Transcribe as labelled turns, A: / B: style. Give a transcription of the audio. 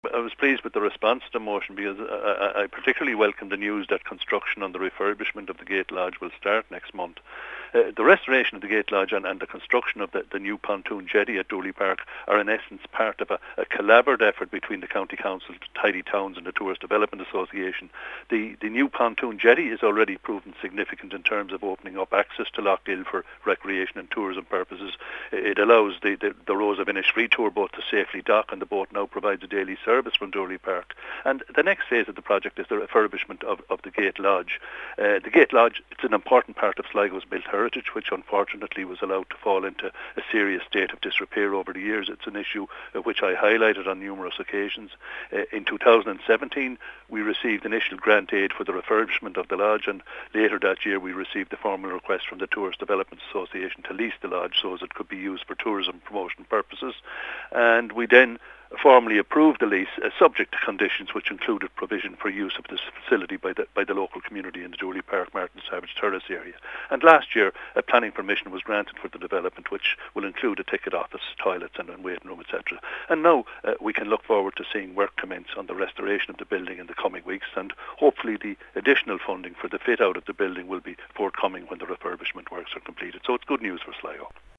A: I was pleased with the response to the motion because I particularly welcome the news that construction on the refurbishment of the Gate Lodge will start next month. The restoration of the Gate Lodge and the construction of the new pontoon jetty at Dooley Park are in essence part of a collaborative effort between the County Council, Tidy Towns and the Tourist Development Association. The new pontoon jetty is already proven significant in terms of opening up access to Lough Gill for recreation and tourism purposes. It allows the Rose of Innisfree tour boat to safely dock, and the boat now provides a daily service from Dooley Park. And the next phase of the project is the refurbishment of the Gate Lodge. The Gate Lodge, it's an important part of Sligo's built heritage, which unfortunately was allowed to fall into a serious state of disrepair over the years. It's an issue which I highlighted on numerous occasions. In 2017, we received initial grant aid for the refurbishment of the lodge, and later that year we received a formal request from the Tourist Development Association to lease the lodge so as it could be used for tourism promotion purposes. And we then formally approved the lease subject to conditions which included provision for use of this facility by the local community in the Dooley Park Martin Savage Terrace area. And last year a planning permission was granted for the development, which will include a ticket office, toilets and waiting room, etc. And now we can look forward to seeing work commence on the restoration of the building in the coming weeks, and hopefully the additional funding for the fit out of the building will be forthcoming when the refurbishment works are completed. So it's good news for Sligo.